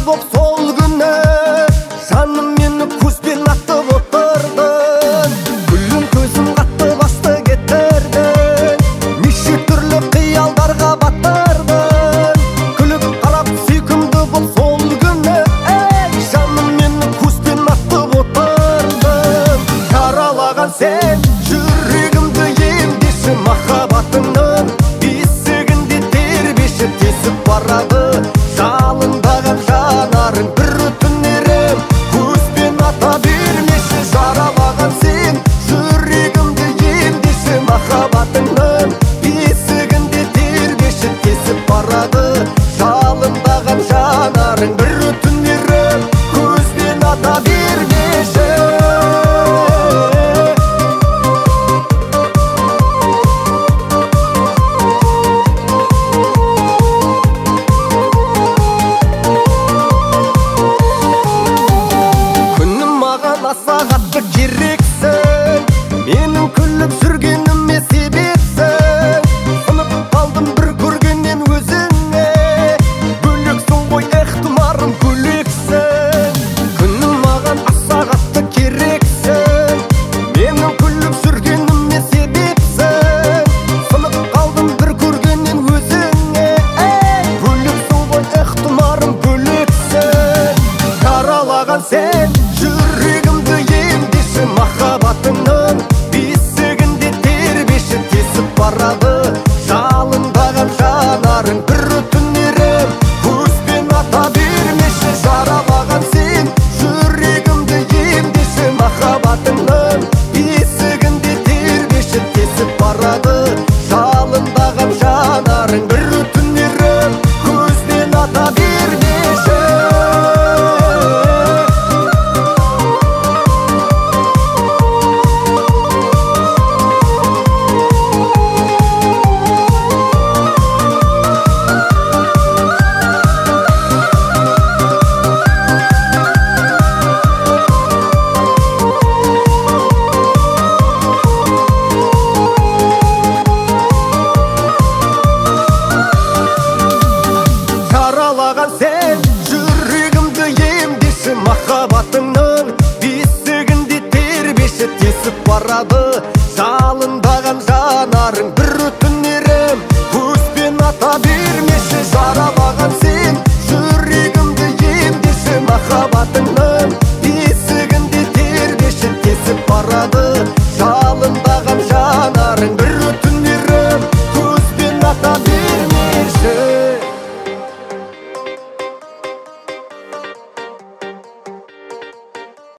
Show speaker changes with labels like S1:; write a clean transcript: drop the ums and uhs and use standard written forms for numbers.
S1: боп сол күні жаным мені көзбен атып отырдың. Гүлім көзім қатты басты кетірдің, неше түрлі қиялдарға батырдың. Күліп қарап сүйкімді бол сол күні, жаным мені көзбен атып отырдың. Жаралаған сен жүрегімді емдеші, махаббатыңның бесігінде тербеші. Тесіп барады жалындаған жанарың, бір өтінерім көзбен ата бермеші. Жаралаған сен жүрегімді емдеші, махаббатыңның бесігінде тербеші. Тесіп барады жалындаған жанарың, бір өтінерім көзбен ата бермеші. Аса қатты керексің, менің күліп жүргеніме себепсің. Сынып қалдым бір көргеннен өзіңе, бөлексің ғой тұмарым гүлі.